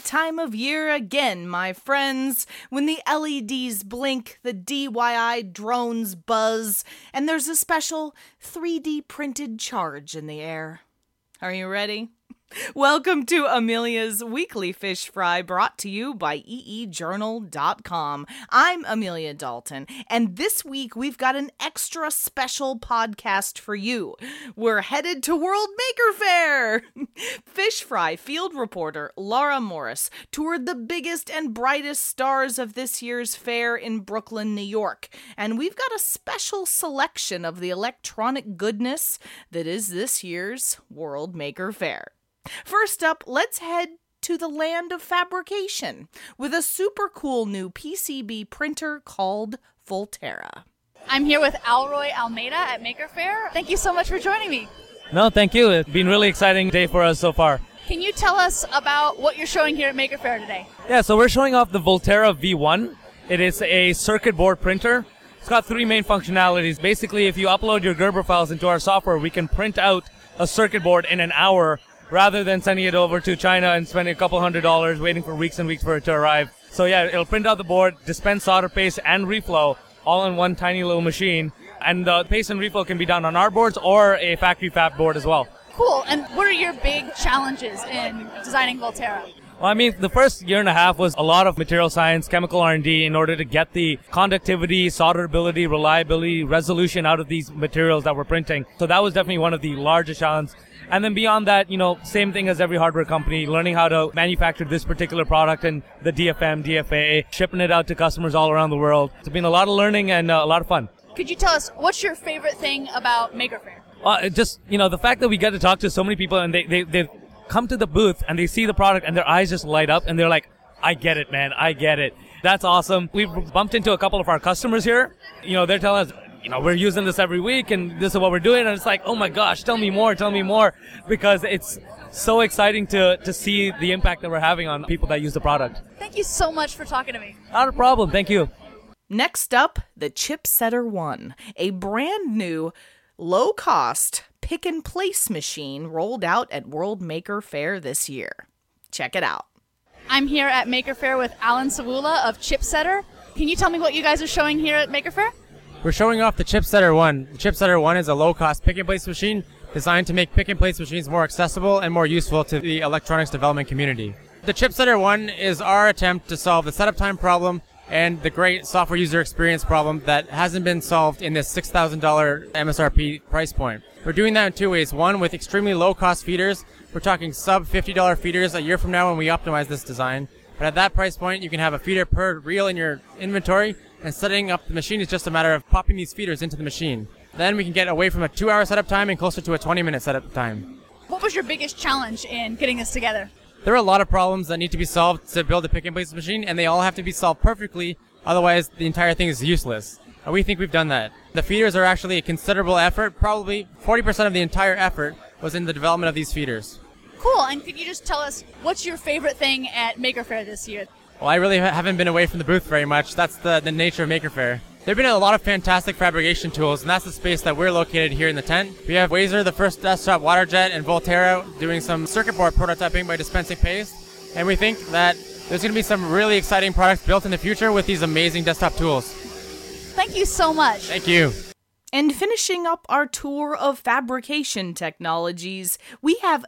that time of year again, my friends, when the LEDs blink, the DIY drones buzz, and there's a special 3D printed charge in the air. Are you ready? Welcome to Amelia's Weekly Fish Fry, brought to you by eejournal.com. I'm Amelia Dalton, and this week we've got an extra special podcast for you. We're headed to World Maker Faire! Fish Fry field reporter Laura Morris toured the biggest and brightest stars of this year's fair in Brooklyn, New York, and we've got a special selection of the electronic goodness that is this year's World Maker Faire. First up, let's head to the land of fabrication with a super cool new PCB printer called Volterra. I'm here with Alroy Almeida at Maker Faire. Thank you so much for joining me. No, thank you. It's been a really exciting day for us so far. Can you tell us about what you're showing here at Maker Faire today? Yeah, so we're showing off the Volterra V1. It is a circuit board printer. It's got three main functionalities. Basically, if you upload your Gerber files into our software, we can print out a circuit board in an hour rather than sending it over to China and spending a couple $100 waiting for weeks and weeks for it to arrive. So yeah, it'll print out the board, dispense solder paste and reflow all in one tiny little machine. And the paste and reflow can be done on our boards or a factory fab board as well. Cool. And what are your big challenges in designing Volterra? Well, I mean, the first year and a half was a lot of material science, chemical R&D in order to get the conductivity, solderability, reliability, resolution out of these materials that we're printing. So that was definitely one of the largest challenges. And then beyond that, same thing as every hardware company, learning how to manufacture this particular product and the DFM, DFA, shipping it out to customers all around the world. It's been a lot of learning and a lot of fun. Could you tell us, what's your favorite thing about Maker Faire? The fact that we get to talk to so many people and they come to the booth and they see the product and their eyes just light up and they're like, I get it, man, I get it. That's awesome. We've bumped into a couple of our customers here. They're telling us, we're using this every week and this is what we're doing. And it's like, oh my gosh, tell me more, because it's so exciting to see the impact that we're having on people that use the product. Thank you so much for talking to me. Not a problem. Thank you. Next up, the Chipsetter One, a brand new, low-cost pick-and-place machine rolled out at World Maker Faire this year. Check it out. I'm here at Maker Faire with Alan Savula of Chipsetter. Can you tell me what you guys are showing here at Maker Faire? We're showing off the Chipsetter One. The Chipsetter One is a low-cost pick-and-place machine designed to make pick-and-place machines more accessible and more useful to the electronics development community. The Chipsetter One is our attempt to solve the setup time problem and the great software user experience problem that hasn't been solved in this $6,000 MSRP price point. We're doing that in two ways. One, with extremely low-cost feeders. We're talking sub-$50 feeders a year from now when we optimize this design. But at that price point, you can have a feeder per reel in your inventory, and setting up the machine is just a matter of popping these feeders into the machine. Then we can get away from a 2-hour setup time and closer to a 20-minute setup time. What was your biggest challenge in getting this together? There are a lot of problems that need to be solved to build a pick-and-place machine, and they all have to be solved perfectly, otherwise the entire thing is useless. And we think we've done that. The feeders are actually a considerable effort. Probably 40% of the entire effort was in the development of these feeders. Cool, and could you just tell us, what's your favorite thing at Maker Faire this year? Well, I really haven't been away from the booth very much. That's the nature of Maker Faire. There have been a lot of fantastic fabrication tools, and that's the space that we're located here in the tent. We have Wazer, the first desktop water jet, and Volterra doing some circuit board prototyping by dispensing paste. And we think that there's going to be some really exciting products built in the future with these amazing desktop tools. Thank you so much. Thank you. And finishing up our tour of fabrication technologies, we have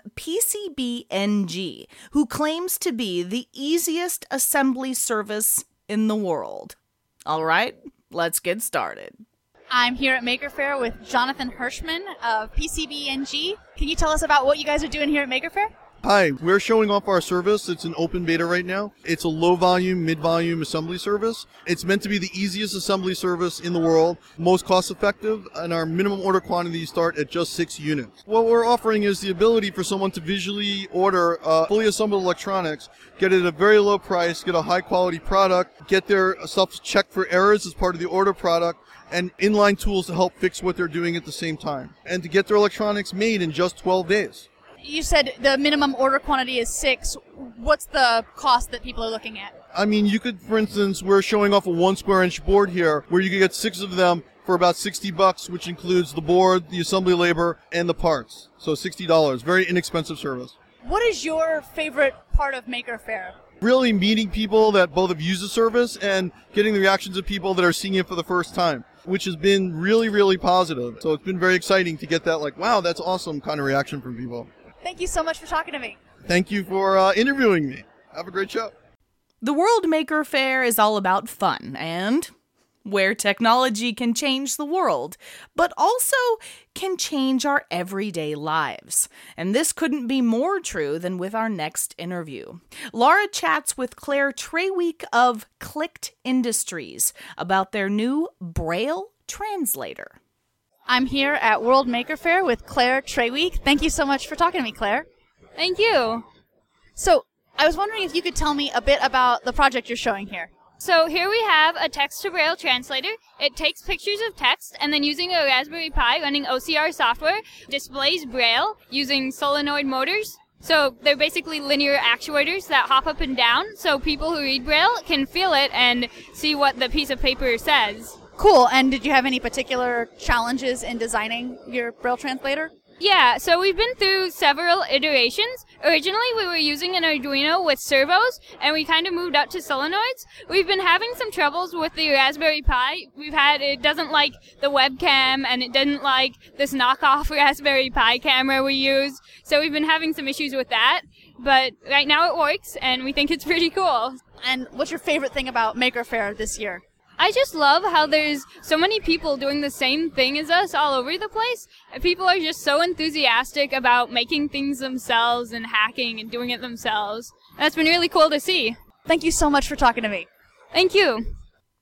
PCBNG, who claims to be the easiest assembly service in the world. All right, let's get started. I'm here at Maker Faire with Jonathan Hirschman of PCBNG. Can you tell us about what you guys are doing here at Maker Faire? Hi, we're showing off our service. It's in open beta right now. It's a low volume, mid volume assembly service. It's meant to be the easiest assembly service in the world, most cost effective, and our minimum order quantities start at just 6 units. What we're offering is the ability for someone to visually order fully assembled electronics, get it at a very low price, get a high quality product, get their stuff checked for errors as part of the order product, and inline tools to help fix what they're doing at the same time, and to get their electronics made in just 12 days. You said the minimum order quantity is 6. What's the cost that people are looking at? I mean, you could, for instance, we're showing off a 1 square inch board here where you could get 6 of them for about $60, which includes the board, the assembly labor, and the parts. So $60. Very inexpensive service. What is your favorite part of Maker Faire? really meeting people that both have used the service and getting the reactions of people that are seeing it for the first time, which has been really, really positive. So it's been very exciting to get that like, wow, that's awesome kind of reaction from people. Thank you so much for talking to me. Thank you for interviewing me. Have a great show. The World Maker Faire is all about fun and where technology can change the world, but also can change our everyday lives. And this couldn't be more true than with our next interview. Laura chats with Claire Treweek of Clicked Industries about their new Braille translator. I'm here at World Maker Faire with Claire Treweek. Thank you so much for talking to me, Claire. Thank you. So, I was wondering if you could tell me a bit about the project you're showing here. So here we have a text-to-Braille translator. It takes pictures of text and then using a Raspberry Pi running OCR software, displays Braille using solenoid motors. So they're basically linear actuators that hop up and down so people who read Braille can feel it and see what the piece of paper says. Cool. And did you have any particular challenges in designing your Braille translator? Yeah, so we've been through several iterations. Originally, we were using an Arduino with servos, and we kind of moved up to solenoids. We've been having some troubles with the Raspberry Pi. It doesn't like the webcam, and it didn't like this knockoff Raspberry Pi camera we use. So we've been having some issues with that. But right now it works, and we think it's pretty cool. And what's your favorite thing about Maker Faire this year? I just love how there's so many people doing the same thing as us all over the place. People are just so enthusiastic about making things themselves and hacking and doing it themselves. That's been really cool to see. Thank you so much for talking to me. Thank you.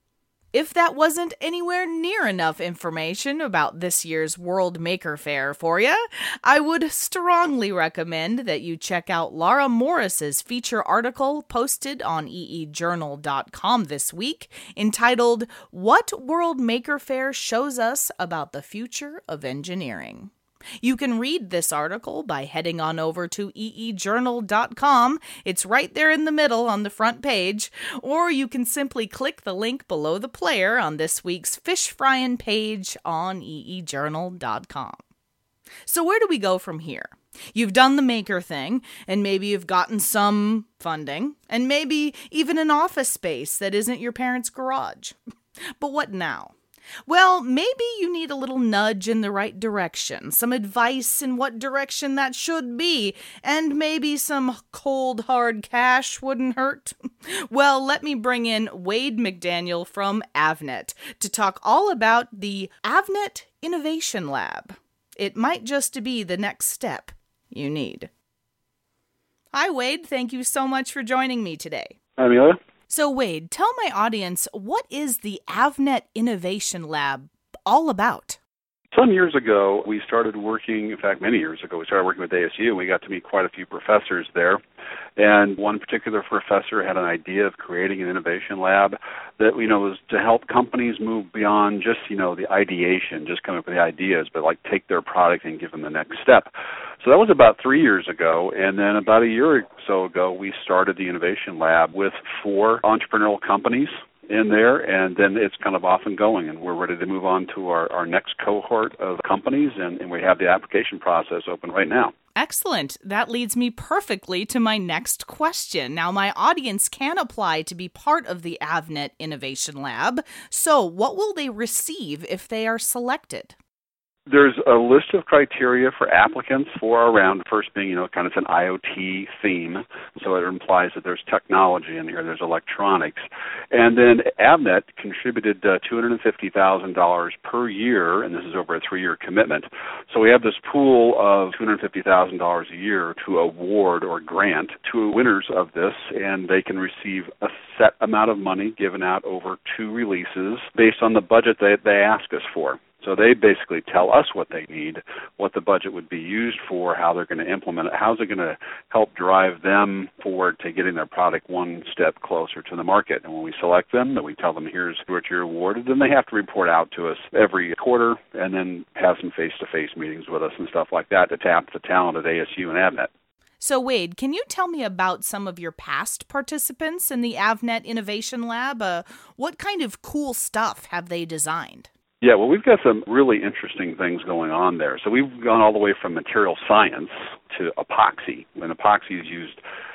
If that wasn't anywhere near enough information about this year's World Maker Faire for you, I would strongly recommend that you check out Laura Morris's feature article posted on eejournal.com this week entitled What World Maker Faire Shows Us About the Future of Engineering. You can read this article by heading on over to eejournal.com. It's right there in the middle on the front page. Or you can simply click the link below the player on this week's Fish Fryin' page on eejournal.com. So where do we go from here? You've done the maker thing, and maybe you've gotten some funding, and maybe even an office space that isn't your parents' garage. But what now? Well, maybe you need a little nudge in the right direction, some advice in what direction that should be, and maybe some cold, hard cash wouldn't hurt. Well, let me bring in Wade McDaniel from Avnet to talk all about the Avnet Innovation Lab. It might just be the next step you need. Hi, Wade. Thank you so much for joining me today. Hi, Amelia. So, Wade, tell my audience, what is the Avnet Innovation Lab all about? Some years ago, we started working, in fact, many years ago, we started working with ASU, and we got to meet quite a few professors there. And one particular professor had an idea of creating an innovation lab that, was to help companies move beyond just, the ideation, just come up with the ideas, but like take their product and give them the next step. So that was about 3 years ago, and then about a year or so ago, we started the Innovation Lab with 4 entrepreneurial companies in there, and then it's kind of off and going, and we're ready to move on to our next cohort of companies, and we have the application process open right now. Excellent. That leads me perfectly to my next question. Now, my audience can apply to be part of the Avnet Innovation Lab, so what will they receive if they are selected? There's a list of criteria for applicants for our round. First being, kind of an IoT theme, so it implies that there's technology in here, there's electronics. And then Avnet contributed $250,000 per year, and this is over a 3-year commitment. So we have this pool of $250,000 a year to award or grant to winners of this, and they can receive a set amount of money given out over 2 releases based on the budget that they ask us for. So they basically tell us what they need, what the budget would be used for, how they're going to implement it, how's it going to help drive them forward to getting their product one step closer to the market. And when we select them, then we tell them, here's what you're awarded, then they have to report out to us every quarter and then have some face-to-face meetings with us and stuff like that to tap the talent at ASU and Avnet. So, Wade, can you tell me about some of your past participants in the Avnet Innovation Lab? What kind of cool stuff have they designed? Yeah, well, we've got some really interesting things going on there. So we've gone all the way from material science to epoxy. And epoxy is used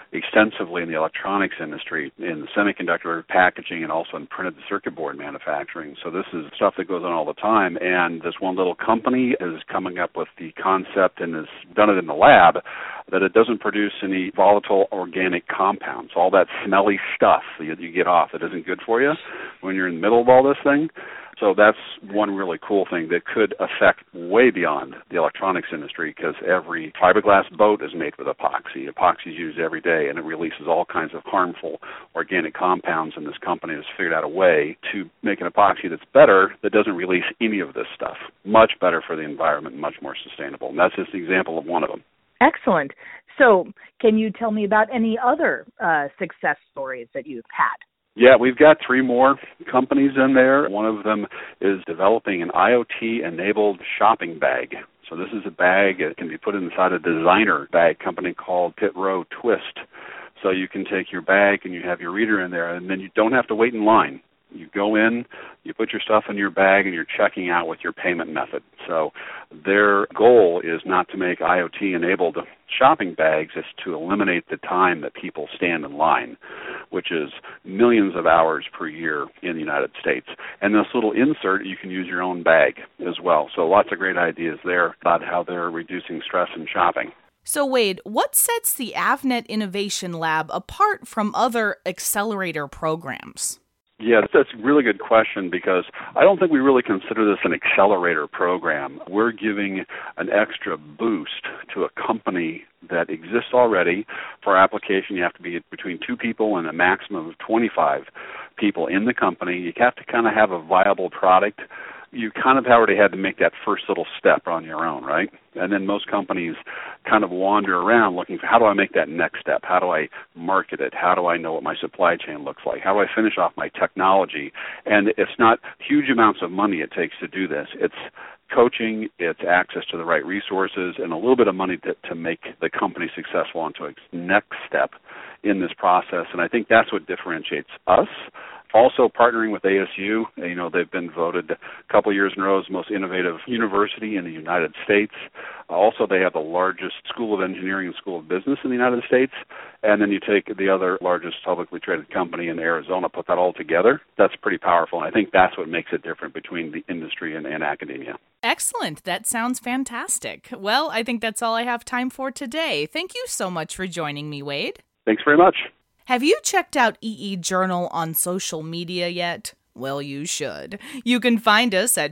extensively in the electronics industry, in the semiconductor packaging, and also in printed circuit board manufacturing. So this is stuff that goes on all the time, and this one little company is coming up with the concept and has done it in the lab that it doesn't produce any volatile organic compounds, all that smelly stuff that you get off that isn't good for you when you're in the middle of all this thing. So that's one really cool thing that could affect way beyond the electronics industry, because every fiberglass boat is made with epoxy. Epoxy is used every day, and it releases all kinds of harmful organic compounds, and this company has figured out a way to make an epoxy that's better, that doesn't release any of this stuff. Much better for the environment, much more sustainable. And that's just an example of one of them. Excellent. So can you tell me about any other success stories that you've had? Yeah, we've got 3 more companies in there. One of them is developing an IoT-enabled shopping bag. So this is a bag that can be put inside a designer bag company called Pit Row Twist. So you can take your bag and you have your reader in there, and then you don't have to wait in line. You go in, you put your stuff in your bag, and you're checking out with your payment method. So their goal is not to make IoT-enabled shopping bags, it's to eliminate the time that people stand in line, which is millions of hours per year in the United States. And this little insert, you can use your own bag as well. So lots of great ideas there about how they're reducing stress in shopping. So Wade, what sets the Avnet Innovation Lab apart from other accelerator programs? Yeah, that's a really good question, because I don't think we really consider this an accelerator program. We're giving an extra boost to a company that exists already. For application, you have to be between 2 people and a maximum of 25 people in the company. You have to kind of have a viable product. You kind of already had to make that first little step on your own, right? And then most companies kind of wander around looking for, how do I make that next step? How do I market it? How do I know what my supply chain looks like? How do I finish off my technology? And it's not huge amounts of money it takes to do this. It's coaching, it's access to the right resources, and a little bit of money to make the company successful onto its next step in this process. And I think that's what differentiates us. Also partnering with ASU, they've been voted a couple years in a row as the most innovative university in the United States. Also, they have the largest School of Engineering and School of Business in the United States. And then you take the other largest publicly traded company in Arizona, put that all together. That's pretty powerful. And I think that's what makes it different between the industry and academia. Excellent. That sounds fantastic. Well, I think that's all I have time for today. Thank you so much for joining me, Wade. Thanks very much. Have you checked out EE Journal on social media yet? Well, you should. You can find us at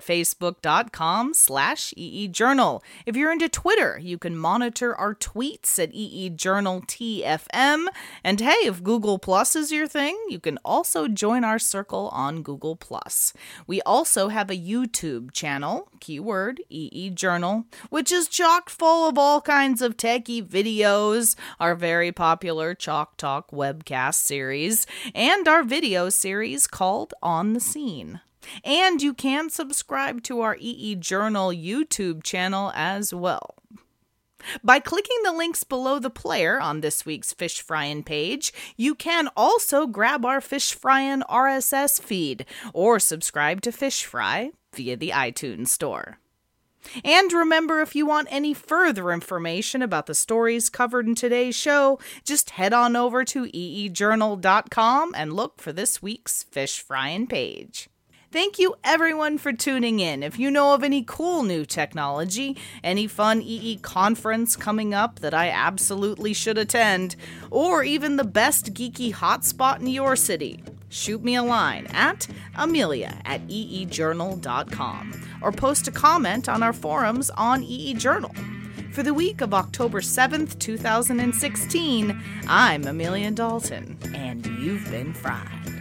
facebook.com/EE Journal. If you're into Twitter, you can monitor our tweets at EE Journal TFM. And hey, if Google Plus is your thing, you can also join our circle on Google Plus. We also have a YouTube channel, keyword EE Journal, which is chock full of all kinds of techie videos, our very popular Chalk Talk webcast series, and our video series called On the Scene. And you can subscribe to our EE Journal YouTube channel as well. By clicking the links below the player on this week's Fish Fryin' page, you can also grab our Fish Fryin' RSS feed or subscribe to Fish Fry via the iTunes Store. And remember, if you want any further information about the stories covered in today's show, just head on over to eejournal.com and look for this week's Fish Fryin' page. Thank you everyone for tuning in. If you know of any cool new technology, any fun EE conference coming up that I absolutely should attend, or even the best geeky hotspot in your city, shoot me a line at amelia@eejournal.com or post a comment on our forums on EE Journal. For the week of October 7th, 2016, I'm Amelia Dalton, and you've been fried.